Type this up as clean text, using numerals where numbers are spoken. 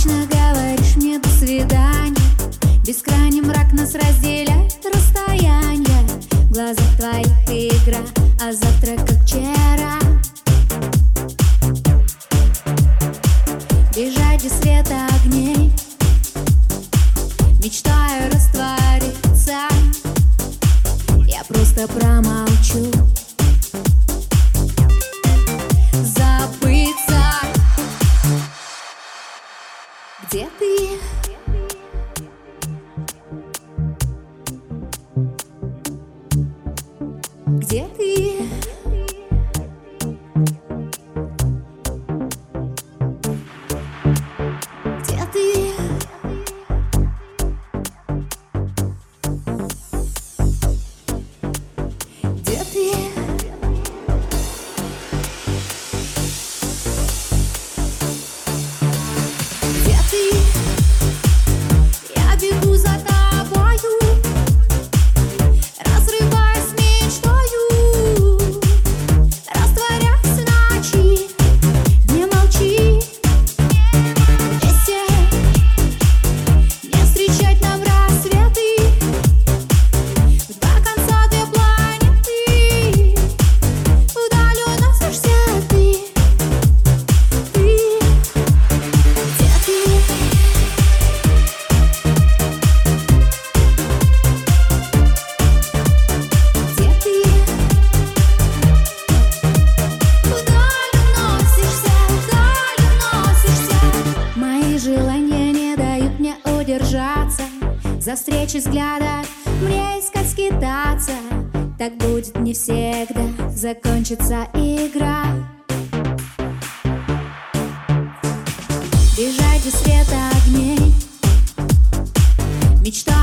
Вечно говоришь мне до свидания. Бескрайний мрак нас разделяет расстояние. В глазах твоих игра, а завтра как вчера. Бежать без света огней, мечтаю раствориться. Я просто промолчу. Забыться. Где ты? Где ты? Где ты? Где ты? Где ты? Я бегу за тобою, разрываясь с мечтою, растворяясь в ночи. Не молчи, вместе не встречать нам рассветы. До конца две планеты, вдаль уносишься ты. Где ты? Где ты? Вдаль уносишься, вдаль уносишься. Мои желания не дают мне удержаться. За встречи взгляда мне искать, скитаться. Так будет не всегда, закончится игра. Бежать без света огней, мечта